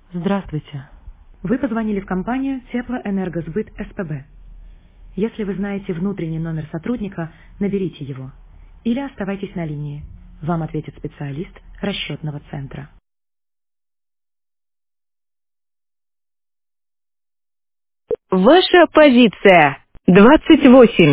Здравствуйте. Вы позвонили в компанию Теплоэнергосбыт СПБ. Если вы знаете внутренний номер сотрудника, наберите его. Или оставайтесь на линии. Вам ответит специалист расчетного центра. Ваша позиция 28.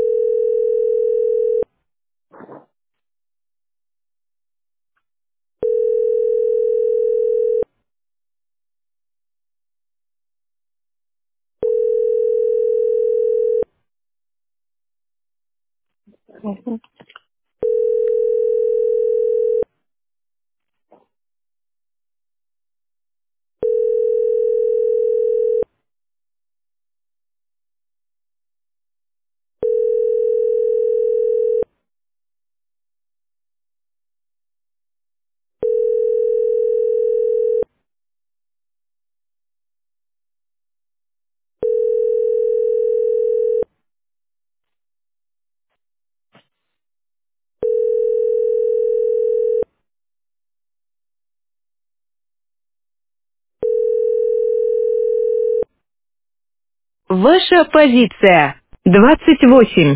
Ваша позиция 28.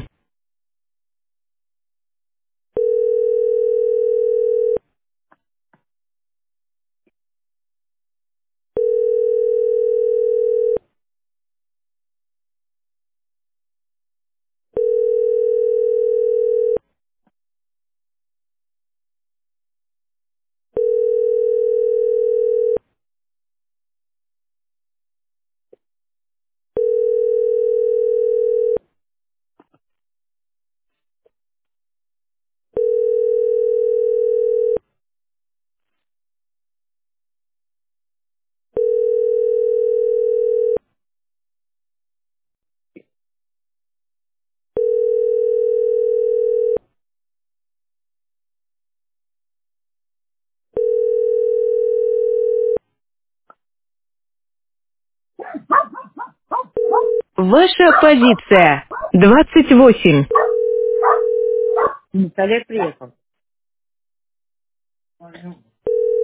Ваша позиция 28. Олег приехал.